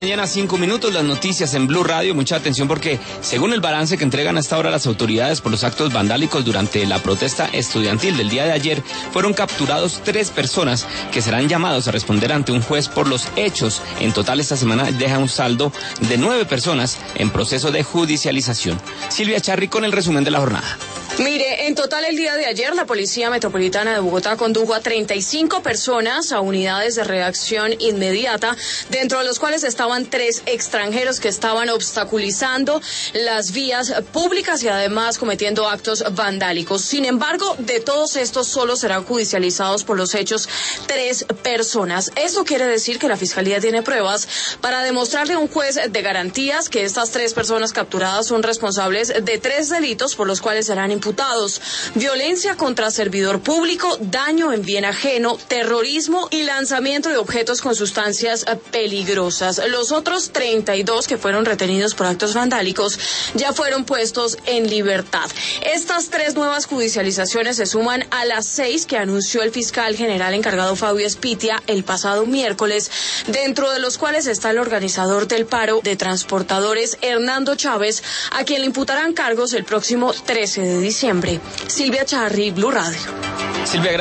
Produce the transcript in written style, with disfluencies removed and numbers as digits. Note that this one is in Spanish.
Mañana 5 minutos, las noticias en Blue Radio. Mucha atención porque según el balance que entregan hasta ahora las autoridades por los actos vandálicos durante la protesta estudiantil del día de ayer, fueron capturados 3 personas que serán llamados a responder ante un juez por los hechos. En total esta semana deja un saldo de 9 personas en proceso de judicialización. Silvia Charri con el resumen de la jornada. Mire, en total el día de ayer la Policía Metropolitana de Bogotá condujo a 35 personas a unidades de reacción inmediata, dentro de los cuales estaban 3 extranjeros que estaban obstaculizando las vías públicas y además cometiendo actos vandálicos. Sin embargo, de todos estos solo serán judicializados por los hechos 3 personas. Esto quiere decir que la Fiscalía tiene pruebas para demostrarle a un juez de garantías que estas 3 personas capturadas son responsables de 3 delitos por los cuales serán imputados: violencia contra servidor público, daño en bien ajeno, terrorismo y lanzamiento de objetos con sustancias peligrosas. Los otros 32 que fueron retenidos por actos vandálicos ya fueron puestos en libertad. Estas 3 nuevas judicializaciones se suman a las 6 que anunció el fiscal general encargado Fabio Espitia el pasado miércoles, dentro de los cuales está el organizador del paro de transportadores Hernando Chávez, a quien le imputarán cargos el próximo 13 de diciembre. Silvia Charri, Blue Radio. Silvia,